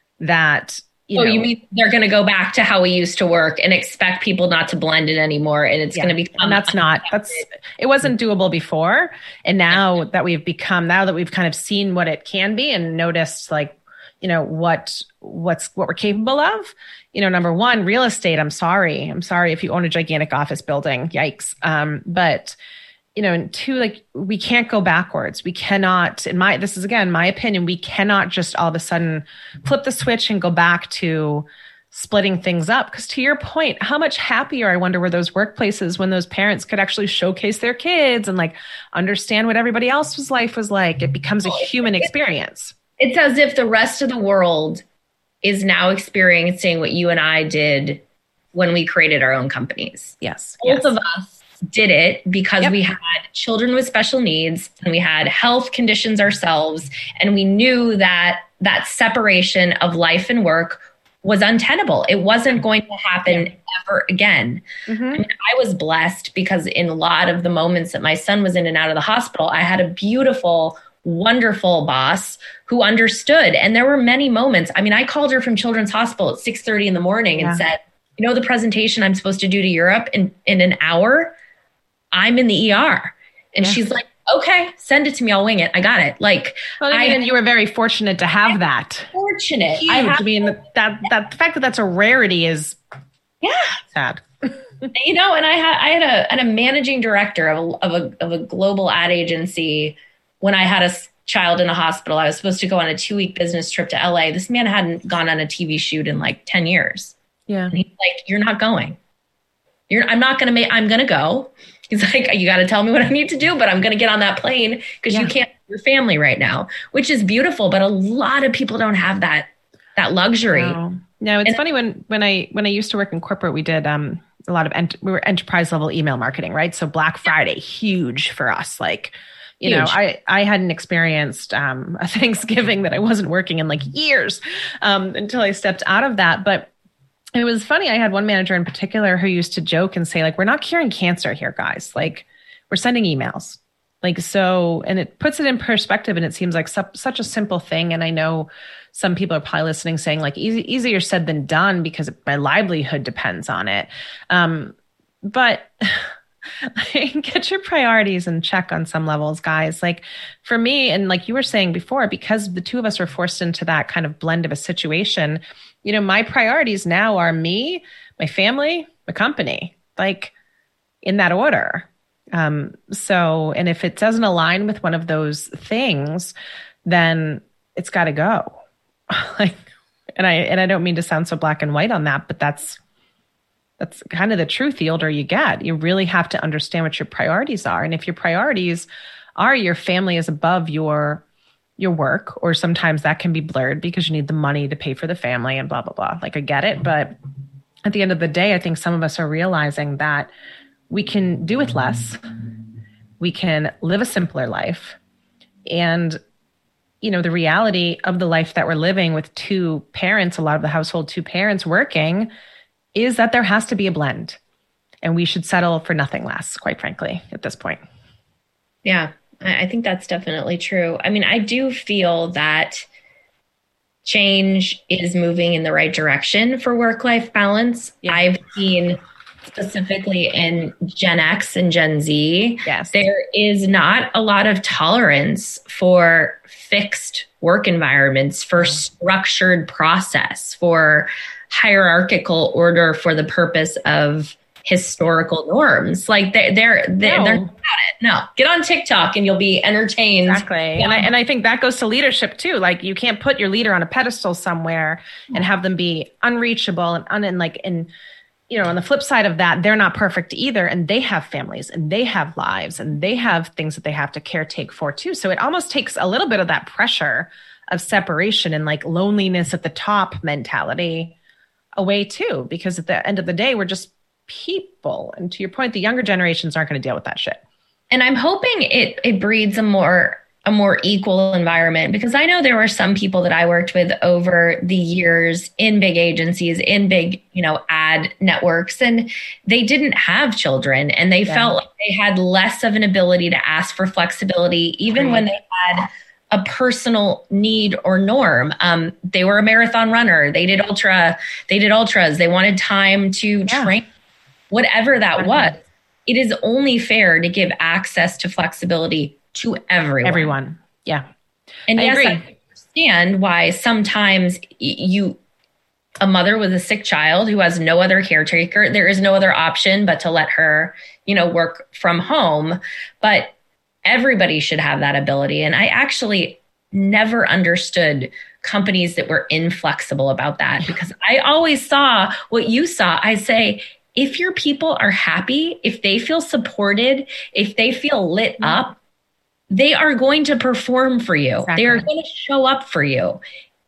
that, you oh, know. You mean they're going to go back to how we used to work and expect people not to blend it anymore. And it's yeah. going to become. And that's not, that's, it wasn't doable before. And now that we've become, now that we've kind of seen what it can be and noticed like, you know, what, what's, what we're capable of, you know, number one, real estate. I'm sorry. I'm sorry if you own a gigantic office building, yikes. Um, but, you know, and two, like we can't go backwards. We cannot, in my, this is again, my opinion, we cannot just all of a sudden flip the switch and go back to splitting things up. Because to your point, how much happier I wonder were those workplaces when those parents could actually showcase their kids and like understand what everybody else's life was like. It becomes a human experience. It's as if the rest of the world is now experiencing what you and I did when we created our own companies. Yes. Both yes. of us did it because yep. we had children with special needs and we had health conditions ourselves. And we knew that that separation of life and work was untenable. It wasn't going to happen yeah. ever again. Mm-hmm. I mean, I was blessed because in a lot of the moments that my son was in and out of the hospital, I had a beautiful, wonderful boss who understood. And there were many moments. I mean, I called her from Children's Hospital at six thirty in the morning yeah. and said, you know, the presentation I'm supposed to do to Europe in, in an hour, I'm in the E R. And yeah. she's like, okay, send it to me. I'll wing it. I got it. Like, well, I mean, I, and you were very fortunate to have that. Fortunate. Huge. I, I mean, that, that, that the fact that that's a rarity is yeah sad. You know, and I had I had a, had a managing director of a, of a of a global ad agency when I had a child in a hospital. I was supposed to go on a two week business trip to L A. This man hadn't gone on a T V shoot in like ten years. Yeah. And he's like, "You're not going. You're I'm not going to make I'm going to go." He's like, "You got to tell me what I need to do, but I'm going to get on that plane because yeah. you can't have your family right now," which is beautiful. But a lot of people don't have that that luxury. No, no it's and, funny when when I when I used to work in corporate, we did um a lot of ent- we were enterprise level email marketing, right? So Black Friday, huge for us. Like, you huge. know, I I hadn't experienced um a Thanksgiving that I wasn't working in like years um until I stepped out of that, but. It was funny. I had one manager in particular who used to joke and say, like, we're not curing cancer here, guys. Like, we're sending emails. Like, so, and it puts it in perspective, and it seems like su- such a simple thing. And I know some people are probably listening saying, like, easy, easier said than done because my livelihood depends on it. Um, but get your priorities in check on some levels, guys. Like, for me, and like you were saying before, because the two of us were forced into that kind of blend of a situation, you know, my priorities now are me, my family, my company, like in that order. Um, so, and if it doesn't align with one of those things, then it's got to go. Like, and I, and I don't mean to sound so black and white on that, but that's, that's kind of the truth. The older you get, you really have to understand what your priorities are. And if your priorities are your family is above your your work, or sometimes that can be blurred because you need the money to pay for the family and blah, blah, blah. Like, I get it. But at the end of the day, I think some of us are realizing that we can do with less. We can live a simpler life. And, you know, the reality of the life that we're living with two parents, a lot of the household, two parents working, is that there has to be a blend. And we should settle for nothing less, quite frankly, at this point. Yeah. I think that's definitely true. I mean, I do feel that change is moving in the right direction for work-life balance. Yeah. I've seen specifically in Gen X and Gen Z, yes. there is not a lot of tolerance for fixed work environments, for yeah. structured process, for hierarchical order for the purpose of historical norms. Like they're they're they're, no. they're not about it. No, get on TikTok and you'll be entertained. Exactly. Yeah. And I and I think that goes to leadership too. Like, you can't put your leader on a pedestal somewhere and have them be unreachable and un and like and you know, on the flip side of that, they're not perfect either, and they have families and they have lives and they have things that they have to caretake for too. So it almost takes a little bit of that pressure of separation and like loneliness at the top mentality away too, because at the end of the day, we're just people. And to your point, the younger generations aren't going to deal with that shit. And I'm hoping it it breeds a more a more equal environment, because I know there were some people that I worked with over the years in big agencies, in big, you know, ad networks, and they didn't have children, and they yeah. felt like they had less of an ability to ask for flexibility, even right. when they had a personal need or norm. Um, they were a marathon runner. They did ultra, they did ultras. They wanted time to yeah. train, whatever that okay. was. It is only fair to give access to flexibility to everyone. Everyone. Yeah. And I yes, agree. I understand why sometimes you, a mother with a sick child who has no other caretaker, there is no other option but to let her, you know, work from home. But everybody should have that ability. And I actually never understood companies that were inflexible about that, because I always saw what you saw. I say, if your people are happy, if they feel supported, if they feel lit mm-hmm. up, they are going to perform for you. Exactly. They are going to show up for you.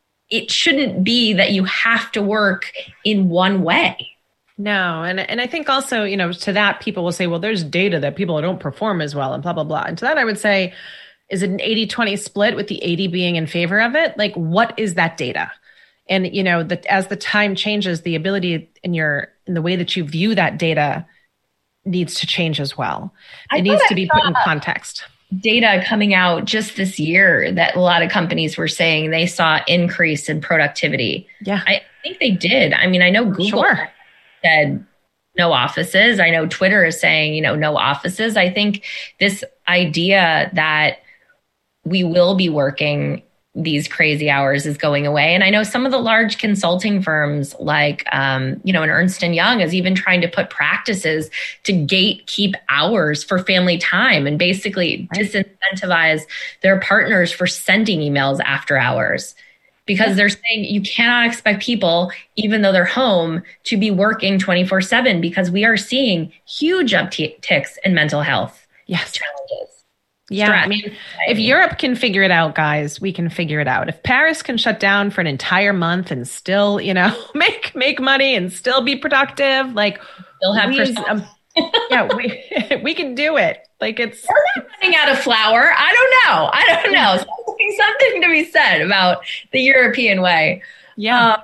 It shouldn't be that you have to work in one way. No. And, and I think also, you know, to that, people will say, well, there's data that people don't perform as well and blah, blah, blah. And to that, I would say, is it an eighty twenty split with the eighty being in favor of it? Like, what is that data? And, you know, that as the time changes, the ability in your, in the way that you view that data needs to change as well. It needs to be put in context. Data coming out just this year that a lot of companies were saying they saw increase in productivity. Yeah. I think they did. I mean, I know Google sure. said no offices. I know Twitter is saying, you know, no offices. I think this idea that we will be working these crazy hours is going away. And I know some of the large consulting firms like, um, you know, an Ernst and Young is even trying to put practices to gatekeep hours for family time and basically right. disincentivize their partners for sending emails after hours. Because they're saying you cannot expect people, even though they're home, to be working twenty-four seven because we are seeing huge upticks in mental health yes. challenges. Yeah, Stress. I mean, if Europe can figure it out, guys, we can figure it out. If Paris can shut down for an entire month and still, you know, make make money and still be productive, like still have we, um, yeah, we we can do it. Like it's we're not running out of flour. I don't know. I don't know. Something, something to be said about the European way. Yeah. Uh,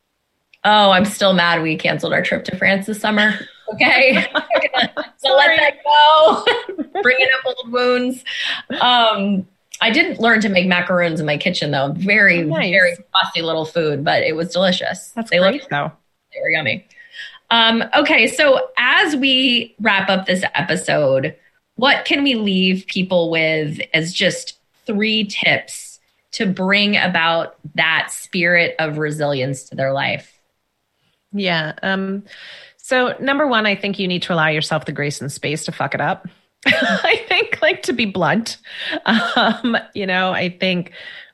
oh, I'm still mad we canceled our trip to France this summer. Okay. So let that go. Bringing up old wounds. Um, I did learn to make macaroons in my kitchen though. Very, oh, nice. very fussy little food, but it was delicious. That's they great looked, though. They were yummy. Um, okay. So as we wrap up this episode, what can we leave people with as just three tips to bring about that spirit of resilience to their life? Yeah. Um, so number one, I think you need to allow yourself the grace and space to fuck it up. I think, like, to be blunt, um, you know, I think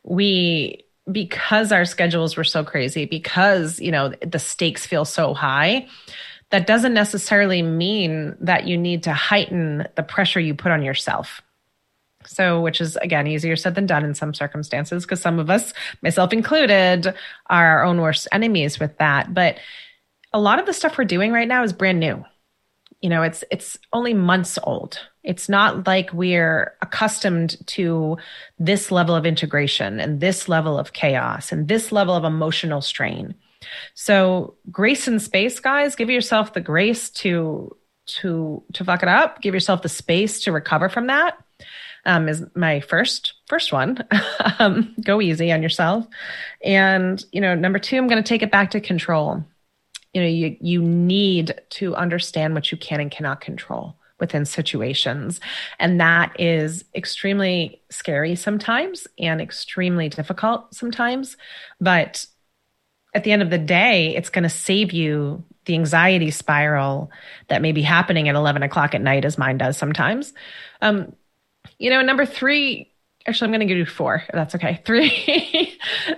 we, because our schedules were so crazy, because, you know, the stakes feel so high, that doesn't necessarily mean that you need to heighten the pressure you put on yourself. So, which is, again, easier said than done in some circumstances, because some of us, myself included, are our own worst enemies with that. But a lot of the stuff we're doing right now is brand new. You know, it's it's only months old. It's not like we're accustomed to this level of integration and this level of chaos and this level of emotional strain. So grace and space, guys, give yourself the grace to to to fuck it up. Give yourself the space to recover from that. Um, is my first first one. um, go easy on yourself. And, you know, number two, I'm going to take it back to control. You know, you you need to understand what you can and cannot control within situations. And that is extremely scary sometimes and extremely difficult sometimes. But at the end of the day, it's going to save you the anxiety spiral that may be happening at eleven o'clock at night, as mine does sometimes. Um, you know, number three, actually, I'm going to give you four, if that's okay. Three,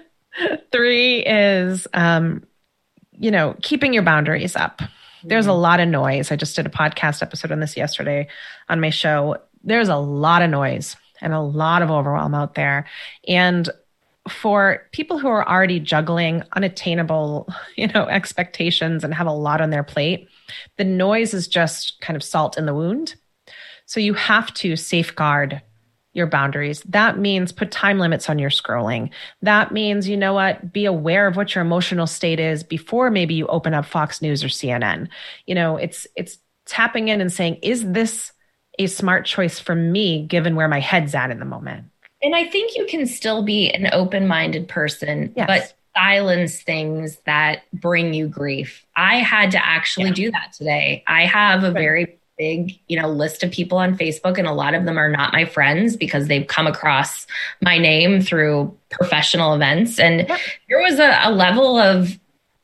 three is, um, you know, keeping your boundaries up. There's a lot of noise. I just did a podcast episode on this yesterday on my show. There's a lot of noise and a lot of overwhelm out there. And for people who are already juggling unattainable, you know, expectations and have a lot on their plate, the noise is just kind of salt in the wound. So you have to safeguard your boundaries. That means put time limits on your scrolling. That means, you know what, be aware of what your emotional state is before maybe you open up Fox News or C N N. You know, it's it's tapping in and saying, is this a smart choice for me given where my head's at in the moment? And I think you can still be an open-minded person, yes. but silence things that bring you grief. I had to actually yeah. do that today. I have a very big, you know, list of people on Facebook, and a lot of them are not my friends because they've come across my name through professional events. And yep. there was a, a level of,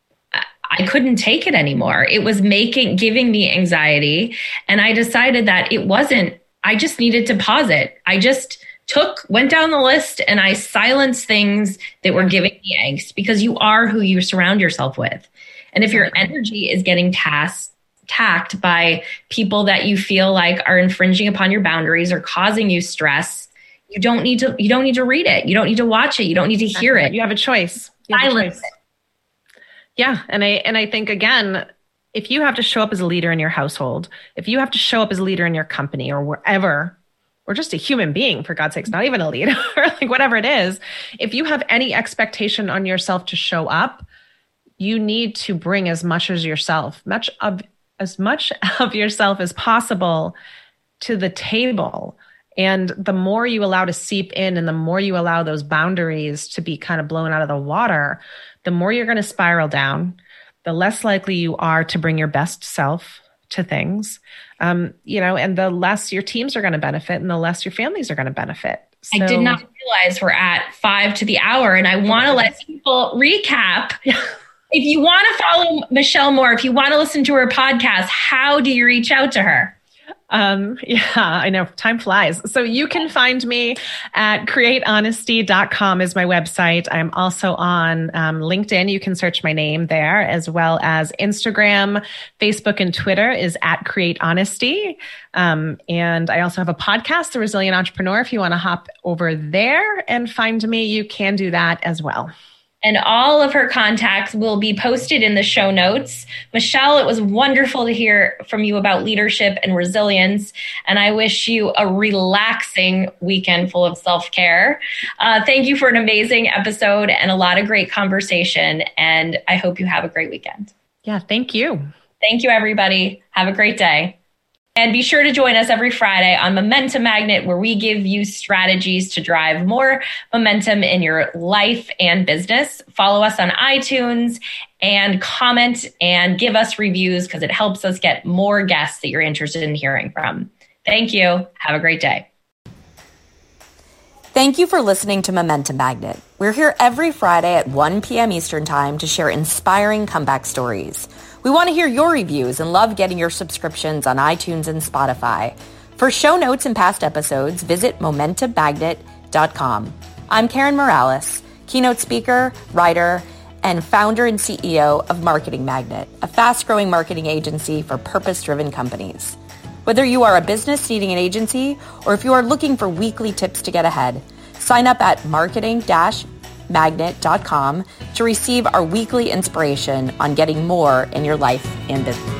I couldn't take it anymore. It was making, giving me anxiety. And I decided that it wasn't, I just needed to pause it. I just took, went down the list and I silenced things that were giving me angst, because you are who you surround yourself with. And if your energy is getting tasked, attacked by people that you feel like are infringing upon your boundaries or causing you stress, you don't need to, you don't need to read it. You don't need to watch it. You don't need to hear it. You have a choice. You have Silence a choice. It. Yeah. And I, and I think, again, if you have to show up as a leader in your household, if you have to show up as a leader in your company or wherever, or just a human being, for God's sakes, not even a leader, like whatever it is, if you have any expectation on yourself to show up, you need to bring as much as yourself, much of as much of yourself as possible to the table. And the more you allow to seep in and the more you allow those boundaries to be kind of blown out of the water, the more you're going to spiral down, the less likely you are to bring your best self to things, um, you know, and the less your teams are going to benefit and the less your families are going to benefit. So, I did not realize we're at five to the hour, and I want to let people recap. If you want to follow Michelle more, if you want to listen to her podcast, how do you reach out to her? Um, yeah, I know time flies. So you can find me at create honesty dot com is my website. I'm also on um, LinkedIn. You can search my name there, as well as Instagram, Facebook, and Twitter is at Create Honesty. Um, and I also have a podcast, The Resilient Entrepreneur. If you want to hop over there and find me, you can do that as well. And all of her contacts will be posted in the show notes. Michelle, it was wonderful to hear from you about leadership and resilience. And I wish you a relaxing weekend full of self-care. Uh, thank you for an amazing episode and a lot of great conversation. And I hope you have a great weekend. Yeah, thank you. Thank you, everybody. Have a great day. And be sure to join us every Friday on Momentum Magnet, where we give you strategies to drive more momentum in your life and business. Follow us on iTunes and comment and give us reviews, because it helps us get more guests that you're interested in hearing from. Thank you. Have a great day. Thank you for listening to Momentum Magnet. We're here every Friday at one p.m. Eastern Time to share inspiring comeback stories. We want to hear your reviews and love getting your subscriptions on iTunes and Spotify. For show notes and past episodes, visit momentum magnet dot com. I'm Karen Morales, keynote speaker, writer, and founder and C E O of Marketing Magnet, a fast-growing marketing agency for purpose-driven companies. Whether you are a business needing an agency or if you are looking for weekly tips to get ahead, sign up at marketing dash magnet dot com to receive our weekly inspiration on getting more in your life and business.